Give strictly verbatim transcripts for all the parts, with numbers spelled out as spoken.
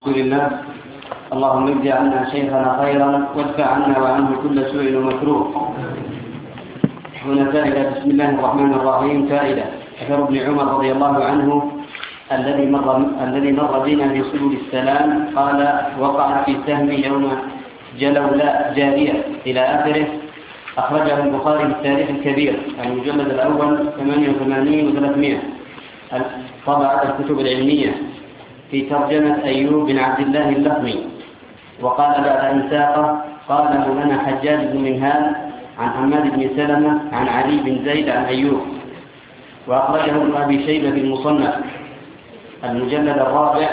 الحمد لله. اللهم ارجع عنا شيخنا خيرا وادفع عنا وعنه كل سوء ومكروه. هنا فائدة. بسم الله الرحمن الرحيم. فائدة: أثر ابن عمر رضي الله عنه الذي مر الذي مر بنا في سبل السلام قال: وقعت في سهم يوم جلولاء جارية إلى آخره. أخرجه البخاري في التاريخ الكبير المجلد الأول ثمانية وثمانين وثلاثمائة، طبعة الكتب العلمية، في ترجمة أيوب بن عبد الله اللخمي. وقال بعد أن ساقه: قال مولانا حجاج بن منهال عن حماد بن سلمة عن علي بن زيد عن أيوب. وأخرجه ابن أبي شيبة في المصنف المجلد الرابع،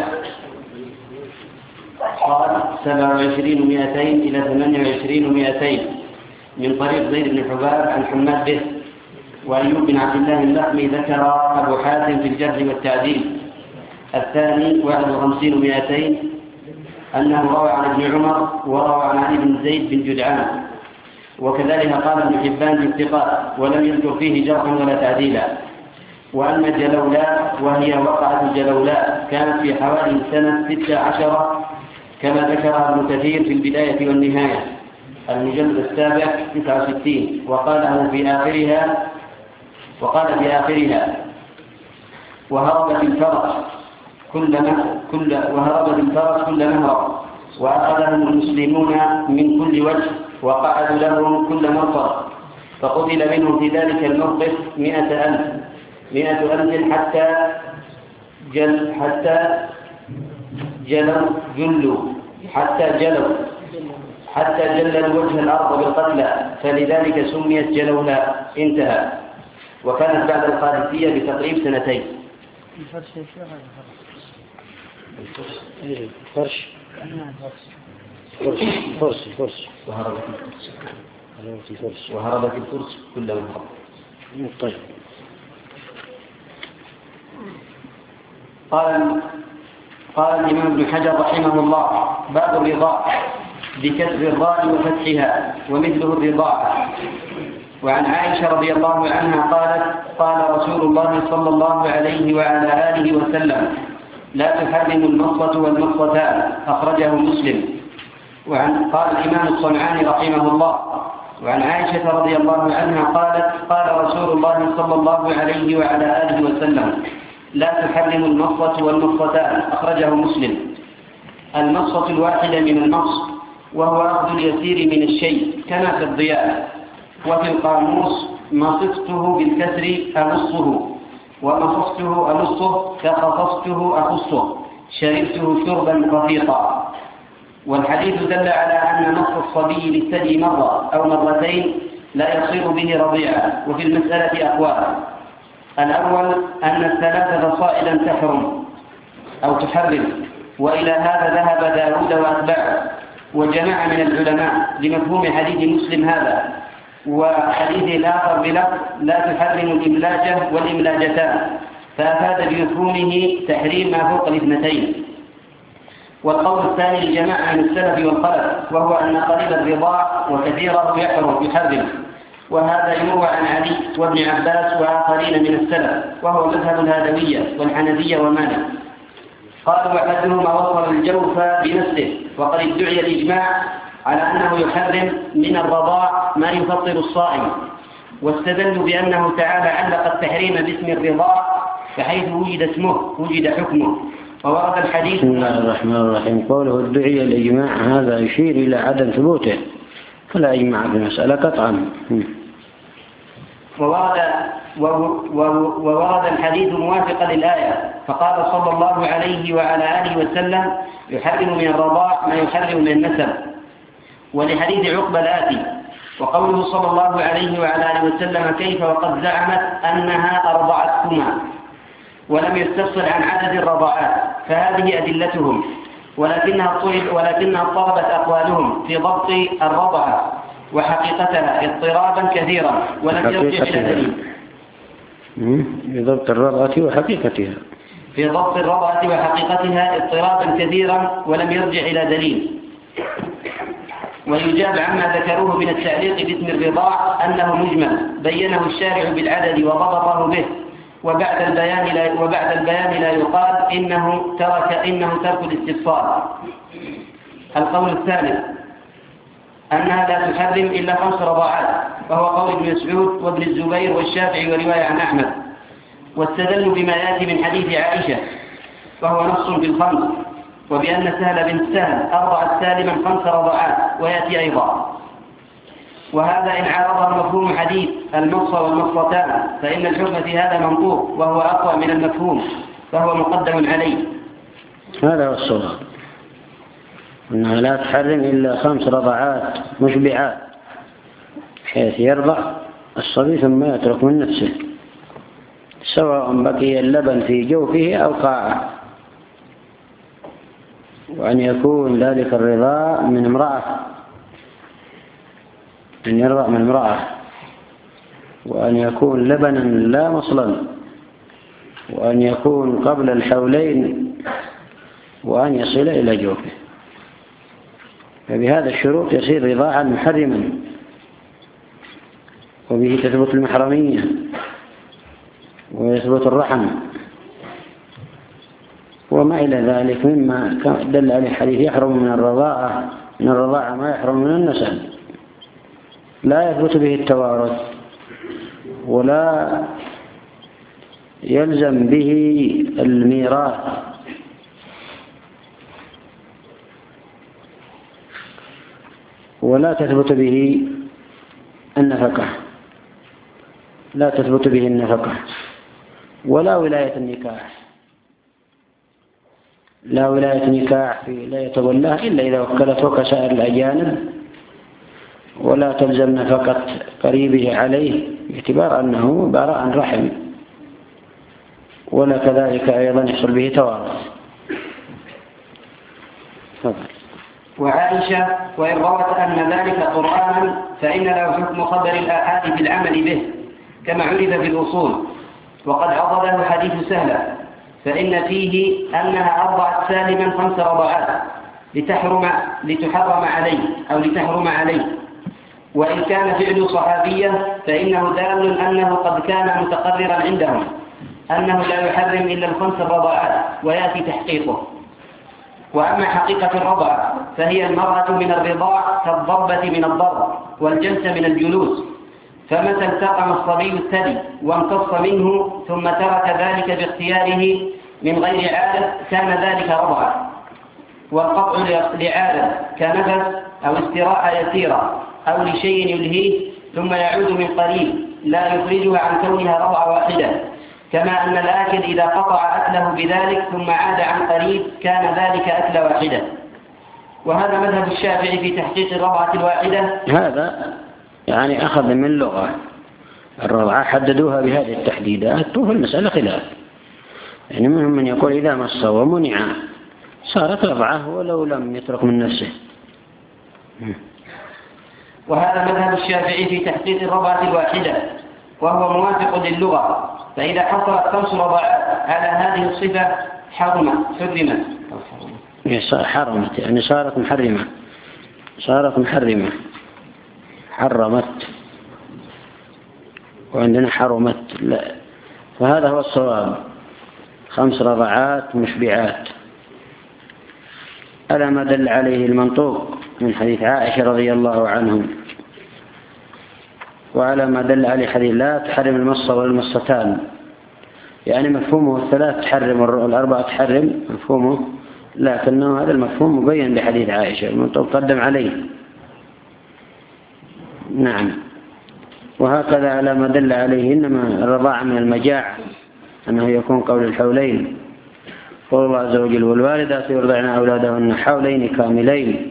قال سبعة وعشرين ومائتين إلى ثمانية وعشرين ومائتين، من طريق زيد بن حباب عن حماد به. وأيوب بن عبد الله اللخمي ذكر أبو حاتم في الجرح والتعديل. الثاني واحد وخمسين ومائتين أنه روى عن ابن عمر وروى عن علي بن زيد بن جدعان. وكذلك قال ابن حبان في الثقات ولم يذكر فيه جرحا ولا تعديلا. وأن جلولاء وهي وقعة جلولاء كانت في حوالي سنة ستة عشر كما ذكرها ابن كثير في البداية والنهاية المجلد السابع تسعة وستين. وقاله في آخرها وقال في آخرها: وهربت الفرس كل كل وهربت الفرس كل مهرب، وأخذهم المسلمون من كل وجه، وقعدوا لهم كل مرصد، فقتل منهم في ذلك الموقف مئة ألف مئة ألف حتى جل حتى جلوا جلوا حتى جلوا حتى جلوا وجه الأرض بالقتلى، فلذلك سميت جلولاء. انتهى. وكانت بعد القادسية بتقريب سنتين. فرش فرش فرش فرش وهربت الفرس وهربت الفرس كل مهرب. طيب. قال قال الإمام ابن حجر رحمه الله: باب الرضاع بكسر الراء وفتحها، ومثله الرضاعة. وعن عائشة رضي الله عنها قالت: قال رسول الله صلى الله عليه وعلى آله وسلم: لا تحرم المصة والمصتان. أخرجه مسلم. وعن قال الإمام الصنعاني رحمه الله: وعن عائشة رضي الله عنها قالت: قال رسول الله صلى الله عليه وعلى آله وسلم: لا تحرم المصة والمصتان. أخرجه مسلم. المصة الواحدة من المص، وهو أخذ اليسير من الشيء كما في الضياء. وفي القاموس: مصفته بالكسر أمصه، ومصفته أمصه، كخصصته أخصه، شربته شربا رفيقا. والحديث دل على أن نص الصبي للثدي مرة أو مرتين لا يصير به رضيعا. وفي المسألة أقوال: الأول أن الثلاثة صائدا تحرم أو تحرم، وإلى هذا ذهب داود وأتباعه وجماعة من العلماء لمفهوم حديث مسلم هذا. وحديث الآخر بلفظ: لا تحرم الإملاجة والإملاجتان، فأفاد بمفهومه تحريم ما فوق الاثنتين. والقول الثاني لجماعة من السلف والخلف، وهو أن قليل الرضاع وكثيره يحرم يحرم، وهذا يروى عن علي وابن عباس وآخرين من السلف، وهو مذهب الهادوية والحنفية ومالك. قالوا: وحدهما وصل الجوف بنفسه. وقد ادعي الإجماع على أنه يحرم من الرضاع ما يفطر الصائم، واستدلوا بأنه تعالى علق التحريم باسم الرضاع، فحيث وجد اسمه وجد حكمه. وورد الحديث. بسم الله الرحمن الرحيم. قوله ادعي الإجماع هذا يشير إلى عدم ثبوته، فلا إجماع في المسألة قطعا. وورد وورد الحديث موافقا للآية، فقال صلى الله عليه وعلى آله وسلم: يحرم من الرضاع ما يحرم من النسب. ولحديث عقبة الآتي: وقوله صلى الله عليه وعلى آله وسلم: كيف وقد زعمت أنها أرضعتكما، ولم يستفصل عن عدد الرضاعات، فهذه أدلتهم، ولكنها ولكنها اضطربت أقوالهم في ضبط الرضعة وحقيقتها اضطرابا كثيرا، ولم يرجع إلى دليل. في ضبط الرضعة وحقيقتها في ضبط الرضعة وحقيقتها اضطرابا كثيرا ولم يرجع إلى دليل. ويجاب عما ذكروه من التعليق باسم الرضاع أنه مجمل بينه الشارع بالعدد وضبطه به، وبعد البيان لا وبعد البيان لا يقال إنه ترك إنه ترك الاستفصال. القول الثالث أنها لا تحرم إلا خمس رضاعات، وهو قول ابن مسعود وابن الزبير والشافعي ورواية عن أحمد، واستدلوا بما يأتي من حديث عائشة وهو نص بالخمس، وبأن سهل بن سهل أرضعت سالما خمس رضاعات ويأتي أيضا. وهذا إن عارضه مفهوم حديث المصفى والمصفتان فإن الحكم في هذا منطوق وهو أقوى من المفهوم فهو مقدم عليه. هذا هو الصواب، أنها لا تحرم إلا خمس رضعات مشبعات حيث يرضع الصبي ثم يترك من نفسه، سواء بقي اللبن في جوفه أو قاعه، وأن يكون ذلك الرضاع من امرأة، أن يرضع من امرأة، وأن يكون لبنا لا مصلا، وأن يكون قبل الحولين، وأن يصل إلى جوفه. فبهذا الشروط يصير رضاعا محرما، وبه تثبت المحرمية ويثبت الرحم وما إلى ذلك مما دل عليه حديث يحرم من الرضاعة من الرضاعة ما يحرم من النسل، لا يثبت به التوارث ولا يلزم به الميراث، ولا تثبت به النفقة لا تثبت به النفقة ولا ولاية النكاح لا ولاية نكاح في لا يتولاه إلا إذا وكلته كسائر الأجانب، ولا تلزم نفقة قريبه عليه باعتبار أنه براء عن رحم، ولا كذلك أيضا يحصل به توارث. وعائشة وإن روت أن ذلك قرآنا فإن له حكم خبر الآحاد في العمل به كما عرف في الأصول، وقد عضده حديث سهلة فإن فيه أنها أرضعت سالما خمس رضعات لتحرم لتحرم عليه أو لتحرم عليه، وإن كان فعل صحابية فإنه دال أنه قد كان متقررا عندهم أنه لا يحرم إلا الخمس الرضعات ويأتي تحقيقه. وأما حقيقة الرضع فهي المرأة من الرضاع كالضربة من الضرب والجلس من الجلوس، فمتى التقم الصبي الثدي وامتص منه ثم ترك ذلك باختياره من غير عادة كان ذلك رضعا. والقطع لعادة كنفس أو استراحة يسيرة أو لشيء يلهيه ثم يعود من قريب لا يخرجها عن كونها رضع واحدة، كما أن الآكل إذا قطع أكله بذلك ثم عاد عن قريب كان ذلك أكل واحدة. وهذا مذهب الشافعي في تحقيق الرضعة الواحدة. هذا يعني أخذ من اللغة الرضعة حددوها بهذه التحديدات، وفي المسألة خلاف، يعني منهم من يقول إذا مص ومنع صارت رضعة ولو لم يترك من نفسه. وهذا مذهب الشافعي في تحقيق الرضعة الواحدة، وهو موافق للغة، فإذا حصلت خمس رضعات على هذه الصفة حرمت حرمت حرمت يعني صارت محرمة صارت محرمة حرمت، وعندنا حرمت لا. فهذا هو الصواب، خمس رضعات مشبعات على ما دل عليه المنطوق من حديث عائشة رضي الله عنهم، وعلى ما دل عليه حديث لا تحرم المصة والمصتان، يعني مفهومه الثلاث تحرم والأربعة تحرم مفهومه، لكنه هذا المفهوم مبين بحديث عائشة المنطوق قدم عليه. نعم. وهكذا على ما دل عليه إنما الرضاعة من المجاعة أنه يكون قول الحولين، قول الله عز وجل والوالدات يرضعن أولادهن حولين كاملين.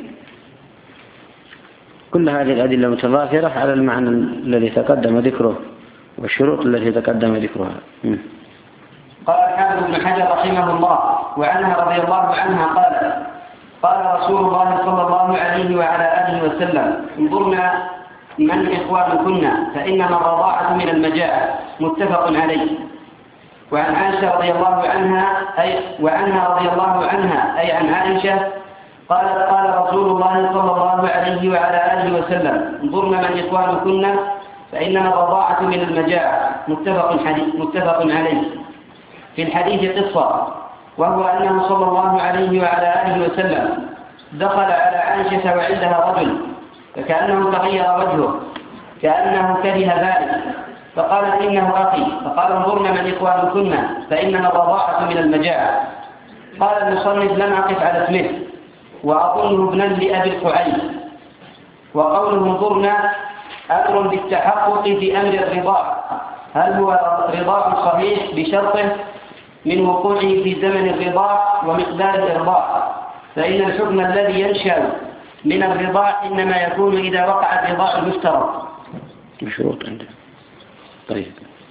كل هذه الأدلة متضافرة على المعنى الذي تقدم ذكره والشروط التي تقدم ذكرها. قال الحافظ ابن حجر رحمه الله وعنها رضي الله عنها قال قال رسول الله صلى الله عليه وعلى آله وسلم انظرنا من إخوانكن فإنما الرضاعة من المجاعة، متفق عليه. وعن عائشة رضي الله عنها أي وعنها رضي الله عنها أي عن عائشة قالت قال رسول الله صلى الله عليه وعلى آله وسلم انظرنا من إخوانكن فإنما الرضاعة من المجاعة، متفق, متفق عليه. في الحديث قصة، وهو أنه صلى الله عليه وعلى آله وسلم دخل على عائشة وعندها رجل فكأنه تغير وجهه كأنه كره ذلك، فقالت إنه أخي، فقال انظرن من إخوانكن فإنما الرضاعة من المجاعة. قال المصنف لم أقف على اسمه وأظنه ابنا لأبي القعيد. وقوله انظرنا أمر بالتحقق في أمر الرضاع، هل هو رضاع صحيح بشرطه من وقوعه في زمن الرضاع ومقدار الإرضاع، فإن الحكم الذي ينشأ من الرضاع إنما يكون إذا وقع الرضاع المفترض مشروط عنده. طيب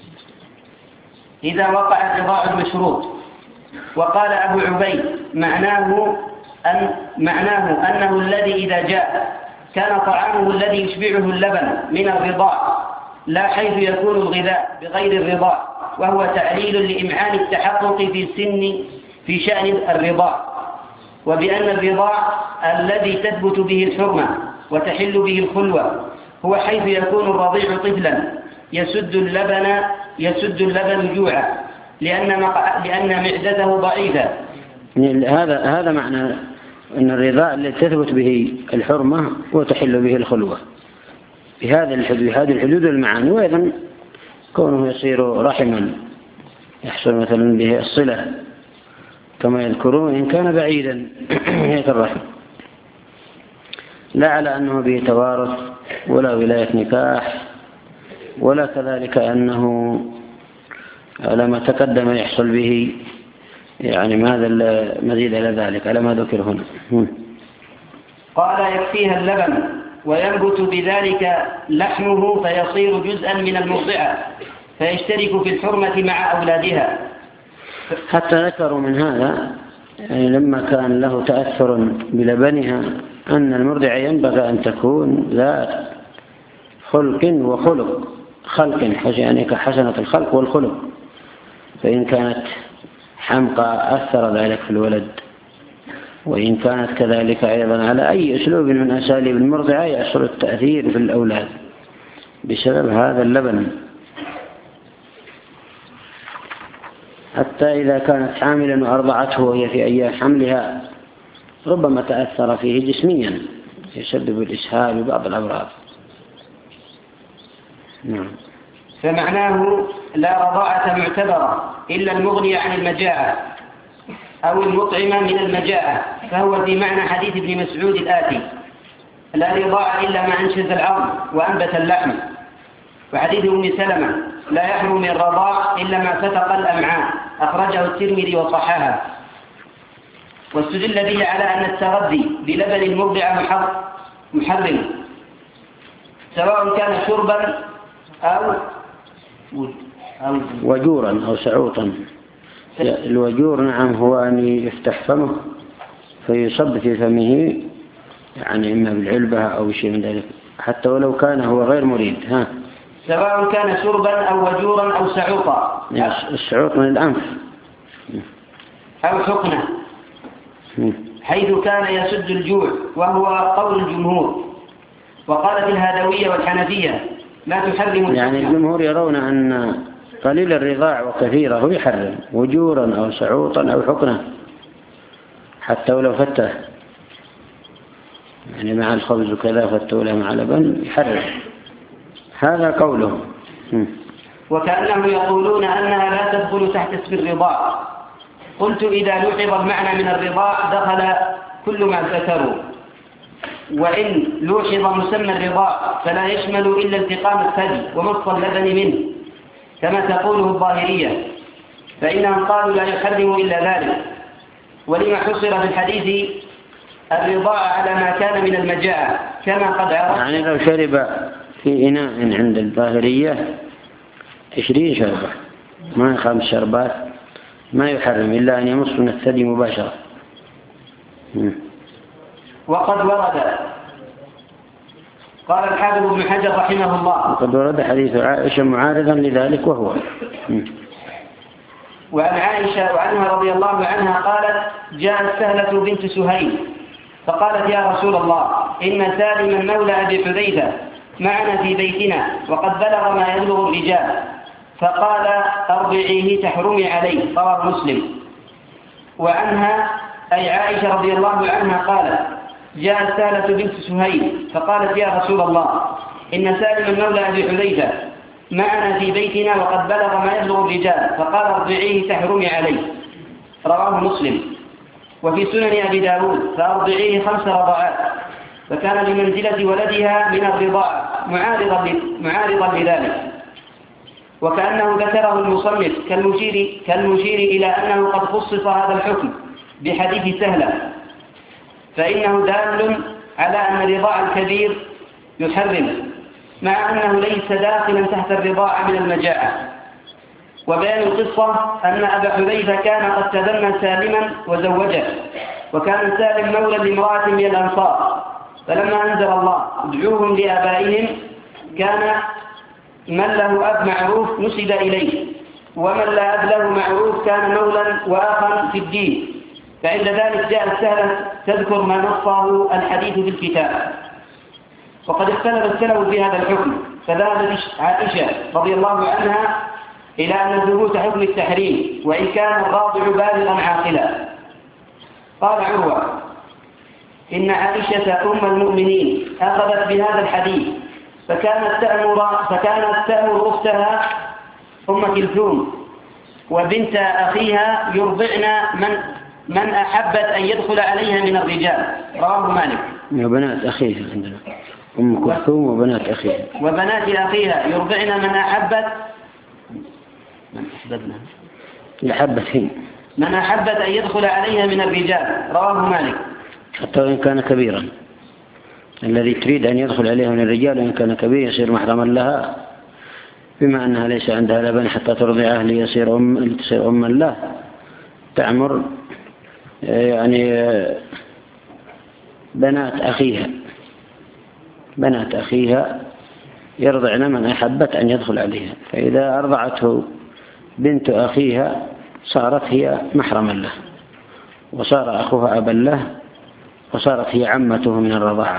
إذا وقع الرضاع المشروط. وقال أبو عبيد معناه أن معناه أنه الذي إذا جاء كان طعامه الذي يشبعه اللبن من الرضاع، لا حيث يكون الغذاء بغير الرضاع، وهو تعليل لإمعان التحقق في السن في شأن الرضاع، وبأن الرضاع الذي تثبت به الحرمة وتحل به الخلوة هو حيث يكون الرضيع طفلا يسد اللبن يسد اللبن جوعا لأن لأن معدته ضعيفة. هذا هذا معنى أن الرضاع الذي تثبت به الحرمة وتحل به الخلوة بهذا الحدود هذه الحدود والمعاني. وأيضا كونه يصير رحما يحصل مثلا به الصلة كما يذكرون إن كان بعيدا هيك الرحم، لا على أنه به توارث ولا ولاية نكاح، ولا كذلك أنه على ما تقدم يحصل به يعني ماذا المزيد على ذلك على ما ذكر هنا. قال يكفيها اللبن وينبت بذلك لحمه فيصير جزءا من المرضعة فيشترك في الحرمة مع أولادها. حتى ذكروا من هذا يعني لما كان له تأثر بلبنها أن المرضعة ينبغي أن تكون ذات خلق وخلق خلق يعني كحسنة الخلق والخلق، فإن كانت حمقى أثر ذلك في الولد، وإن كانت كذلك أيضا على أي أسلوب من أساليب المرضعة يحصل التأثير في الأولاد بسبب هذا اللبن، حتى إذا كانت حاملا وأرضعته وهي في أيام حملها ربما تأثر فيه جسميا يسبب الإسهال وبعض الأمراض. نعم. فمعناه لا رضاعة معتبرة إلا المغني عن المجاعة أو المطعمة من المجاعة، فهو في معنى حديث ابن مسعود الآتي لا رضاعة إلا ما أنشز العظم وأنبت اللحم، وحديث أم سلمة لا يحرم من الرضاع إلا ما فتق الأمعاء، أخرجه الترمذي وصححه. واستدل به على أن التغذي بلبن المرضع محرم سواء كان شربا أو أو وجورا أو سعوطا. الوجور نعم هو أن يفتح فمه فيصب في فمه يعني إما بالعلبة أو شيء من ذلك حتى ولو كان هو غير مريد. ها سواء كان شربا أو وجورا أو سعوطا. السعوط من الأنف أو حقنة حيث كان يسد الجوع، وهو قول الجمهور. وقالت الهادوية والحنفية لا تحرم. يعني الجمهور يرون أن قليل الرضاع وكثيره يحرم وجورا أو سعوطا أو حقنة حتى ولو فتة يعني مع الخبز وكذا فتة مع لبن يحرم. هذا قوله. وكأنهم يقولون أنها لا تدخل تحت اسم الرضاع. قلت إذا لوحظ المعنى من الرضاع دخل كل ما ذكروا، وإن لوحظ مسمى الرضاع فلا يشمل إلا التقام الثدي ومص اللبن منه كما تقوله الظاهرية، فإنهم قالوا لا يحرم إلا ذلك. ولما حصر في الحديث الرضاع على ما كان من المجاعة كما قد عرفت. يعني لو شرب في إناء عند الظاهرية عشرين شربة ما خمس شربات ما يحرم إلا أن يمص من الثدي مباشرة. وقد ورد قال الحافظ ابن حجر رحمه الله وقد ورد حديث عائشة معارضا لذلك وهو. وعن عائشة وعنها رضي الله عنها قالت جاءت سهلة بنت سهيل فقالت يا رسول الله إن سالما مولى أبي حذيفة معنا في بيتنا وقد بلغ ما يبلغ الرجال، فقال أرضعيه تحرمي عليه، رواه مسلم. وعنها أي عائشة رضي الله عنها قالت: جاءت سهلة بنت سهيل فقالت: يا رسول الله، إن سالم مولى أبي حذيفة معنا في بيتنا وقد بلغ ما يبلغ الرجال، فقال أرضعيه تحرمي عليه، رواه مسلم. وفي سنن أبي داود: فأرضعيه خمس رضعات، فكان بمنزلة ولدها من الرضاعة معارضا معارضا لذلك، وكأنه ذكره المصنف كالمشير, كالمشير إلى أنه قد خصص هذا الحكم بحديث سهلة، فإنه دال على أن الرضاع الكبير يحرم، مع أنه ليس داخلا تحت الرضاعة من المجاعة. وبيان القصة أن أبا حذيفة كان قد تبنى سالما وزوجه، وكان سالم مولى لامرأة من الأنصار، فلما أنزل الله ادعوهم لآبائهم كان من له أب معروف نسب إليه، ومن لا أب له معروف كان مولا وآخا في الدين. فعند ذلك جاءت سهلة تذكر ما نصه الحديث في الكتاب. وقد اختلف السلف في هذا الحكم، فذهبت عائشة رضي الله عنها إلى أن ثبوت حكم التحريم، وإن كان الراضع بالغا عاقلا. قال عروة: إن عائشة أم المؤمنين أخذت بهذا الحديث، فكانت تأمر, فكانت تأمر أختها أم كلثوم وبنت أخيها يرضعن من, من أحبت أن يدخل عليها من الرجال، رواه مالك. وبنات أخيها عندنا أم كلثوم وبنات أخيها وبنات أخيها يرضعن من أحبت من أحبتنا لحبتهن من أحبت أن يدخل عليها من الرجال، رواه مالك. حتى وإن كان كبيرا، الذي تريد أن يدخل عليها من الرجال وإن كان كبير يصير محرما لها، بما أنها ليس عندها لبن حتى ترضعه ليصير أم لتصير أما له، تعمر يعني بنات أخيها بنات أخيها يرضعن من أحبت أن يدخل عليها، فإذا أرضعته بنت أخيها صارت هي محرما له، وصار أخوها أبا له، وصارت هي عمته من الرضاعة.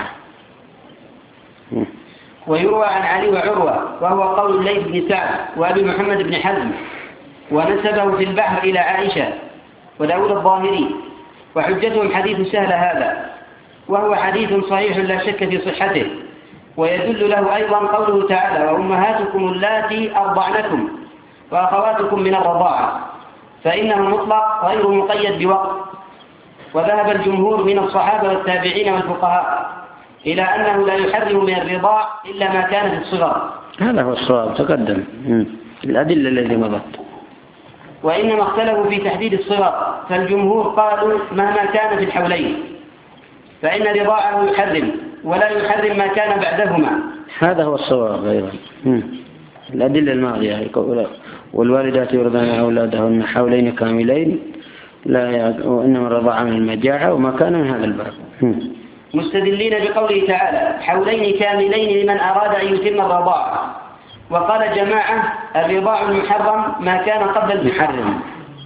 ويروى عن علي وعروة وهو قول الليث بن سعد وأبي محمد بن حزم، ونسبه في البحر إلى عائشة وداود الظاهري، وحجتهم حديث سهل هذا، وهو حديث صحيح لا شك في صحته. ويدل له أيضا قوله تعالى: وأمهاتكم اللاتي أرضعنكم وأخواتكم من الرضاعة، فإنه مطلق غير مقيد بوقت. وذهب الجمهور من الصحابة والتابعين والفقهاء إلى أنه لا يحرم من الرضاع إلا ما كان في الصغر. هذا هو الصواب تقدم الأدلة التي مضت. وإنما اختلفوا في تحديد الصغر، فالجمهور قالوا مهما كان في الحولين، فإن رضاعه يحرم ولا يحرم ما كان بعدهما. هذا هو الصواب أيضا. الأدلة الماضية: والوالدات يرضعن أولادهن حولين كاملين لا وإنما الرضاعة من المجاعة، وما كان من هذا الباب. مستدلين بقوله تعالى: حولين كاملين لمن أراد أن يتم الرضاعة. وقال جماعة: الرضاع المحرم ما كان قبل المحرم.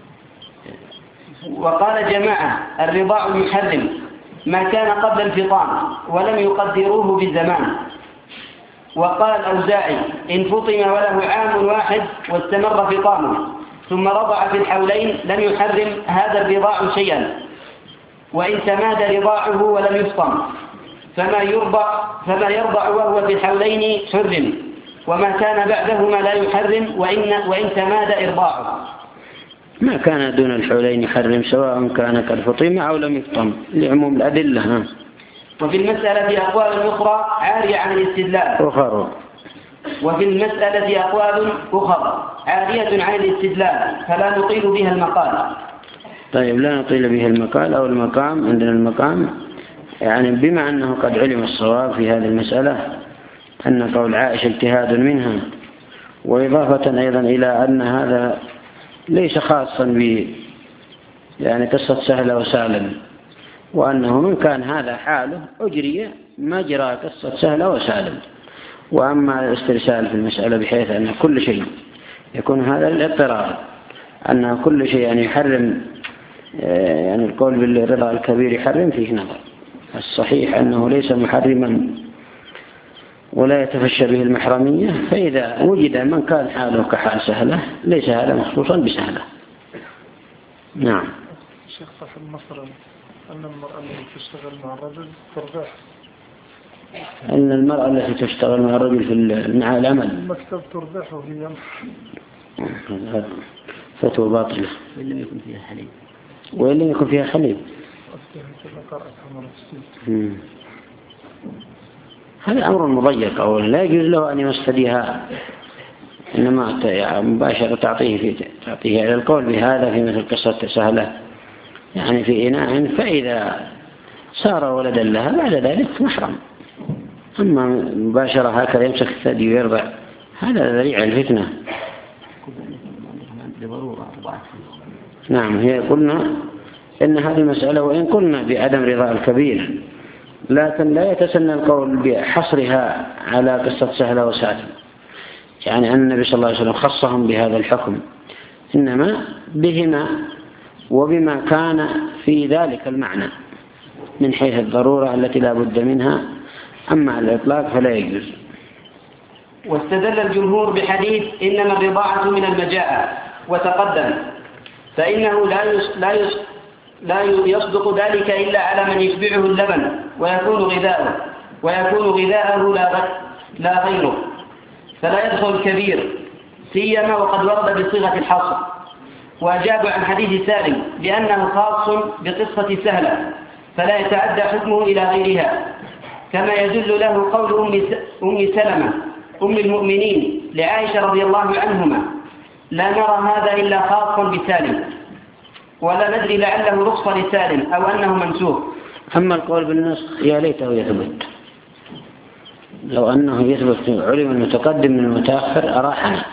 وقال جماعة: الرضاع المحرم ما كان قبل الفطام ولم يقدروه بالزمان. وقال الأوزاعي: إن فطم وله عام واحد واستمر فطامه ثم رضع في الحولين لم يحرم هذا الرضاع شيئا، وإن تمادى رضاعه ولم يفطم فما يرضع فما يرضع وهو في الحولين حرم، وما كان بعدهما لا يحرم وإن, وإن تمادى إرضاعه. ما كان دون الحولين يحرم سواء كان قد فطم أو لم يفطم لعموم الأدلة. وفي المسألة أقوال أخرى عارية عن الاستدلال أخرى وفي المسألة أقوال أخرى عارية عن الاستدلال فلا نطيل بها المقال. طيب لا نطيل بها المقال أو المقام. عندنا المقام يعني بما أنه قد علم الصواب في هذه المسألة أن قول عائشة اجتهاد منها، وإضافة أيضا إلى أن هذا ليس خاصا ب يعني قصة سهلة وسالم، وأنه من كان هذا حاله أجري ما جرى قصة سهلة وسالم. وأما الاسترسال في المسألة بحيث أن كل شيء يكون هذا الاضطرار، أن كل شيء يعني يحرم، يعني القول بالرضا الكبير يحرم فيه نظر. الصحيح أنه ليس محرما ولا يتفشى به المحرمية، فإذا وجد من كان حاله كحال سهلة ليس هذا مخصوصا بسهلة. نعم. شيخ صاحب المصر أن المرأة التي تشتغل مع الرجل تربح، أن المرأة التي تشتغل مع الرجل في مع العمل المكتب تربح وهي فتوى باطلة وإن لم يكن فيها حليب وإن لم يكن فيها حليب. هذا أمر مضيق، أولا لا يجوز له أن يمستديها، إنما مباشرة تعطيه في تعطيه على القول بهذا في مثل قصة سهلة يعني في إناء، فإذا صار ولدا لها بعد ذلك محرم. أما مباشرة هكذا يمسك الثدي ويرضع هذا ذريعة الفتنة. نعم. هي قلنا إن هذه المسألة وإن قلنا بعدم رضاء الكبير، لكن لا يتسنى القول بحصرها على قصة سهلة وساتم، يعني أن النبي صلى الله عليه وسلم خصهم بهذا الحكم، إنما بهما وبما كان في ذلك المعنى من حيث الضرورة التي لا بد منها، أما على الإطلاق فلا يجوز. واستدل الجمهور بحديث إنما الرضاعة من المجاعة وتقدم، فإنه لا لا لا يصدق ذلك إلا على من يشبعه اللبن ويكون غذاؤه ويكون غذاءه لا لا غيره، فلا يدخل الكبير سيما وقد ورد بصيغة الحصر. وأجاب عن حديث سالم بأنه خاص بقصة سهلة فلا يتعدى حكمه إلى غيرها، كما يدل له قول أم سلمة أم المؤمنين لعائشة رضي الله عنهما: لا نرى هذا إلا خاصا بسالم، ولا ندري لعله رخصة لسالم أو أنه منسوخ. أما القول بالنسخ يا ليته يثبت، لو أنه يثبت علم المتقدم من المتأخر أراحنا،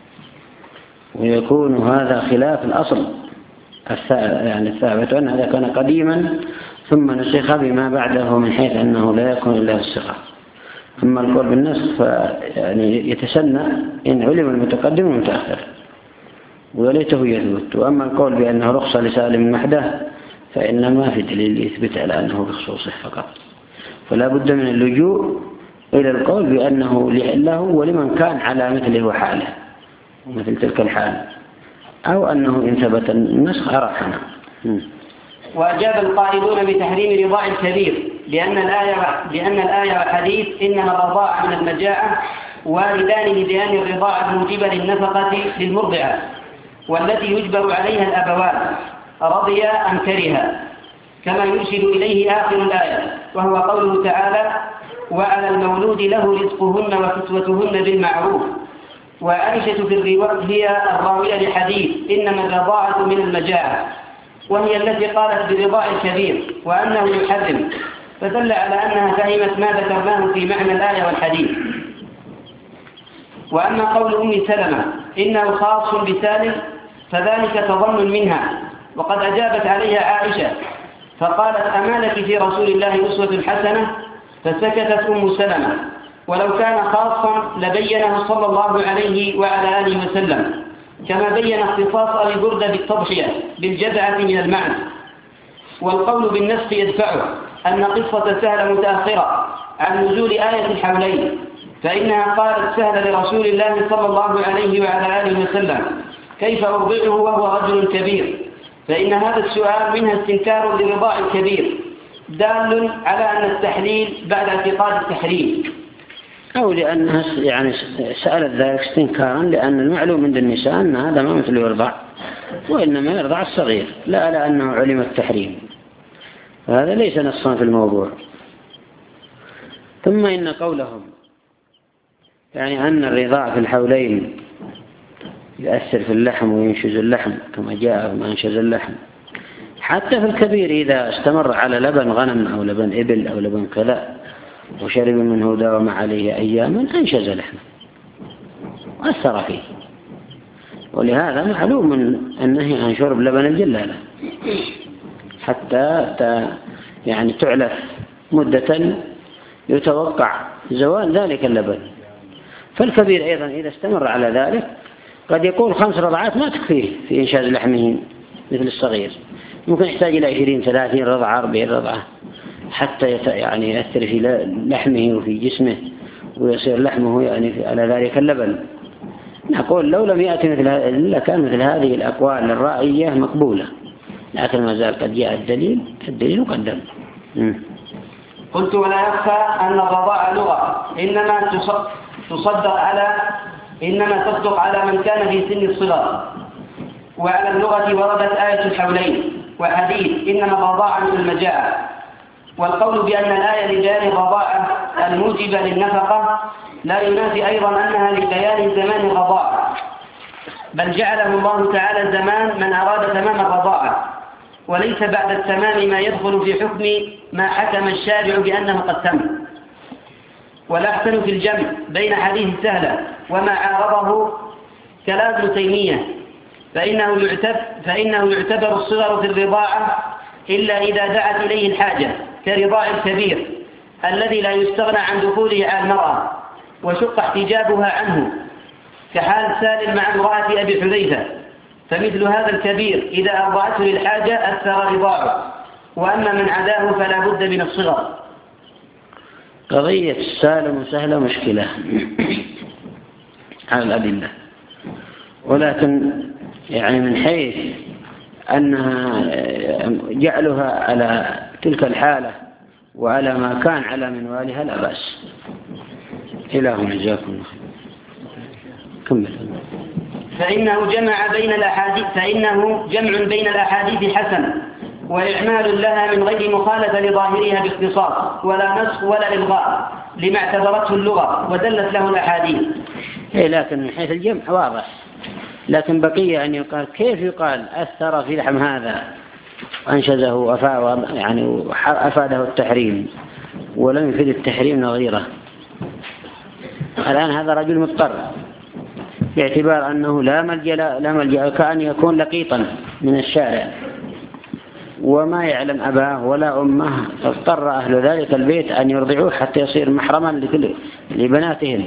ويكون هذا خلاف الأصل يعني الثابت، وأن هذا كان قديما ثم نسخ بما بعده من حيث أنه لا يكون إلا الصغر. أما القول بالنسخ يعني يتسنى إن علم المتقدم والمتأخر وليته يثبت. وأما القول بأنه رخصة لسالم المحدث فإن ما في دليل يثبت على أنه بخصوصه فقط، فلا بد من اللجوء إلى القول بأنه له ولمن كان على مثله وحاله ومثل تلك الحال، أو أنه إن ثبت النسخ أراحنا. وأجاب القائلون بتحريم رضاع الكبير لأن الآية لأن الآية والحديث إنما الرضاعة من المجاعة واردان لبيان الرضاعة الموجبة للنفقة للمرضعة والتي يجبر عليها الأبوان رضيا أم كرها، كما يرشد إليه آخر الآية وهو قوله تعالى: وعلى المولود له رزقهن وكسوتهن بالمعروف. وعائشة في الرواية هي الراوية لحديث إنما الرضاعة من المجاعة، وهي التي قالت برضاع الكبير وأنه يحرم، فدل على أنها فهمت ما ذكرناه في معنى الآية والحديث. وأما قول أم سلمة إنه خاص بسالم فذلك تظن منها، وقد أجابت عليها عائشة فقالت: أما لك في رسول الله أسوة حسنة؟ فسكتت أم سلمة. ولو كان خاصا لبينه صلى الله عليه وعلى آله وسلم، كما بين اختصاص أبي بردة بالتضحية بالجذعة من المعنى. والقول بالنسخ يدفعه أن قصة سهلة متأخرة عن نزول آية الحولين، فإنها قالت سهل لرسول الله صلى الله عليه وعلى آله وسلم: كيف أرضعه وهو رجل كبير؟ فإن هذا السؤال منها استنكار لرضاع الكبير دال على أن التحليل بعد اعتقاد التحريم، أو لأنها يعني سألت ذلك استنكارا لأن المعلوم عند النساء أن هذا ما مثل يرضع، وإنما يرضع الصغير، لا لأنه علم التحريم، هذا ليس نصا في الموضوع. ثم إن قولهم يعني أن الرضاع في الحولين يؤثر في اللحم وينشز اللحم كما جاء ما ينشز اللحم، حتى في الكبير إذا استمر على لبن غنم أو لبن إبل أو لبن كذا وشرب منه داوم عليه أياما أنشز لحمه وأثر فيه. ولهذا معلوم النهي عن شرب لبن الجلالة حتى يعني تعلف مدة يتوقع زوال ذلك اللبن. فالكبير أيضا إذا استمر على ذلك قد يقول خمس رضعات ما تكفيه في إنشاز لحمه مثل الصغير، ممكن يحتاج إلى عشرين ثلاثين رضعة أربعين رضعة حتى يعني يأثر في لحمه وفي جسمه ويصير لحمه يعني على ذلك اللبن. نقول لو لم يأتي مثل إلا كان مثل هذه الأقوال الرأيية مقبولة، لكن ما زال قد جاء الدليل الدليل مقدم. قلت ولا يخفى أن الرضاعة لغة إنما تصدق على إنما تصدق على من كان في سن الصغر، وعلى اللغة وردت آية الحولين وحديث إنما الرضاعة من المجاعة. والقول بأن الآية لبيان الرضاعة الموجبة للنفقة لا ينافي أيضا أنها لبيان زمان الرضاعة، بل جعله الله تعالى زمان من أراد تمام الرضاعة، وليس بعد التمام ما يدخل في حكم ما حكم الشارع بأنه قد تم. والأحسن في الجمع بين حديث سهلة وما عارضه كلام ابن تيمية، فإنه يعتبر, فإنه يعتبر الصغر في الرضاعة إلا إذا دعت إليه الحاجة كرضاع الكبير الذي لا يستغنى عن دخوله على المرأة وشق احتجابها عنه، كحال سالم مع امرأة أبي حذيفة، فمثل هذا الكبير إذا أرضعته للحاجة أثر رضاعه، وأما من عداه فلا بد من الصغر. قضية سالم وسهلة مشكلة على الأدلة، ولكن يعني من حيث أنها جعلها على تلك الحالة وعلى ما كان على منوالها لا بأس. إله جزاكم الله خير. كمل. فإنه جمع بين الأحاديث فإنه جمع بين الأحاديث حسن، وإعمال لها من غير مخالفة لظاهرها باختصاص ولا نسخ ولا إلغاء لما اعتبرته اللغة ودلت له الأحاديث. إيه لكن من حيث الجمع واضح، لكن بقية أن يقال كيف يقال أثر في لحم هذا أنشزه وأفاد يعني أفاده التحريم ولم يفيد التحريم نظيره. الآن هذا رجل مضطر باعتبار أنه لا ملجأ لا ملجأ كأن يكون لقيطا من الشارع وما يعلم أباه ولا أمه، اضطر أهل ذلك البيت أن يرضعوه حتى يصير محرما لكل لبناتهم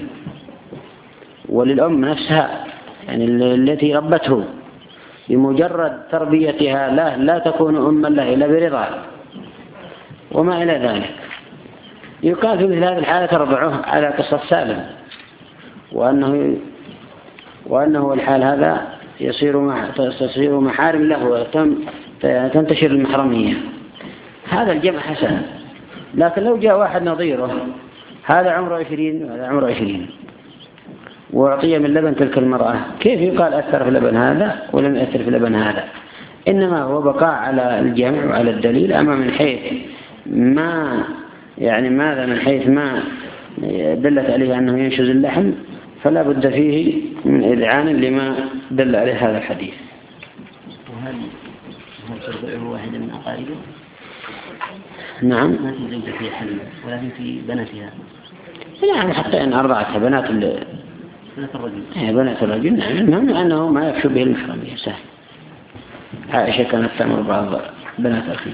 وللأم نفسها يعني التي ربته، بمجرد تربيتها لا لا تكون أما له إلا برضا وما إلى ذلك. يقال في مثل هذه الحالة ترضعه على قصة سالم، وأنه وأنه الحال هذا يصير تصير محارم له وتنتشر المحرمية. هذا الجمع حسن، لكن لو جاء واحد نظيره هذا عمره عشرين وهذا عمره عشرين وأعطي من لبن تلك المرأة، كيف يقال أثر في لبن هذا ولم يأثر في لبن هذا؟ إنما هو بقاء على الجمع وعلى الدليل. أما من حيث ما يعني ماذا من حيث ما دلت عليه أنه ينشز اللحم فلا بد فيه من إذعان لما دل عليه هذا الحديث. وهل هل ترضعه واحدة من أقاربه؟ نعم. ما في زوجة في حل ولكن في بناتها. نعم حتى إن أرضعتها بنات ال بنات الرجل. إيه بنات الرجل. نعم المهم أنه ما يكفي به المحرمية سهل. عائشة كانت تأمر بعض بنات أخيها.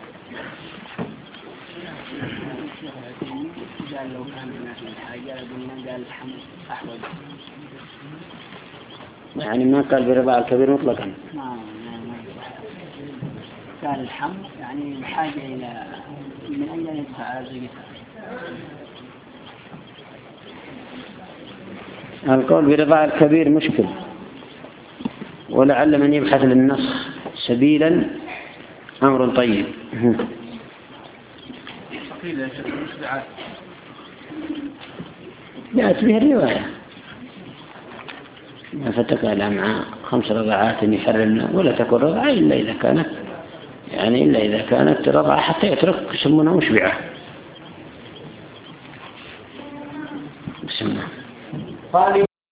لو كان الناس من حاجة لمن قال الحمل أحوج، يعني ما قال برضاع الكبير مطلقا. ما قال الحمل يعني الحاجة إلى من أين يدفع زوجتها. القول برضاع الكبير مشكل، ولعل من يبحث للنسخ سبيلا أمر طيب. جاءت به الرواية ما فتك على مع خمس رضعات يحرمنا ولا تكون رضعة إلا إذا كانت يعني إلا إذا كانت رضعة حتى يترك يسمونها مشبعة. بسم الله.